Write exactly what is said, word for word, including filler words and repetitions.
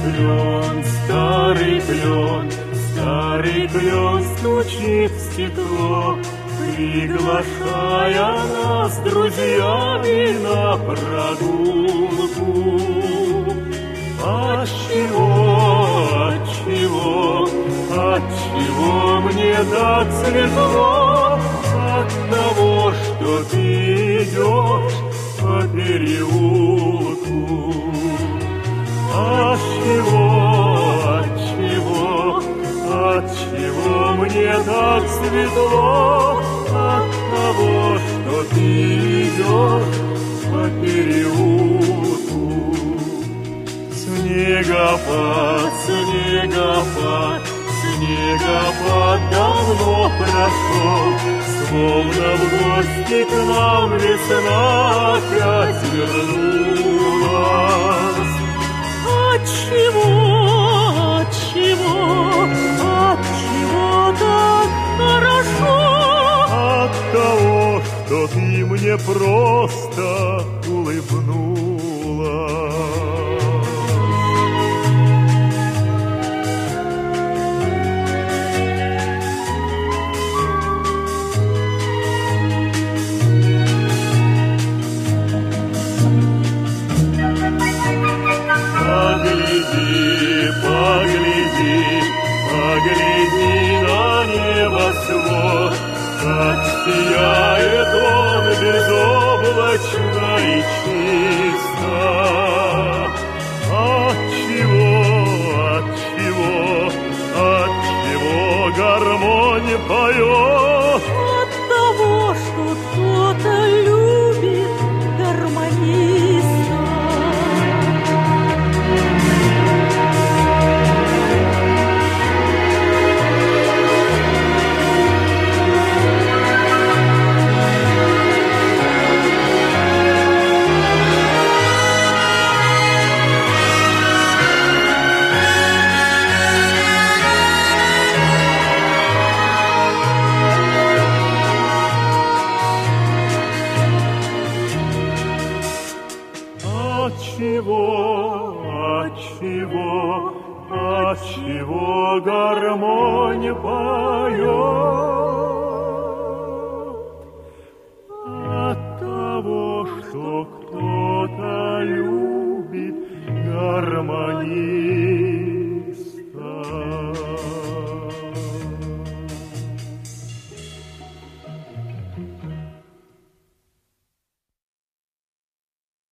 клен, старый клен, старый клен стучит в стекло, приглашая нас с друзьями на прогулку. Отчего, отчего, отчего мне так светло? От того, что ты идешь по переулку. Отчего, отчего, отчего мне так светло? От того, что ты идешь по переулку. Снегопад, снегопад, снегопад давно прошел, словно в гости к нам весна опять вернулась. Отчего, отчего, отчего так хорошо? От того, что ты мне просто улыбнулась. Погляди, погляди, погляди на небосвод, как сияет он безоблачно и чисто. Отчего, отчего, отчего гармонь поет?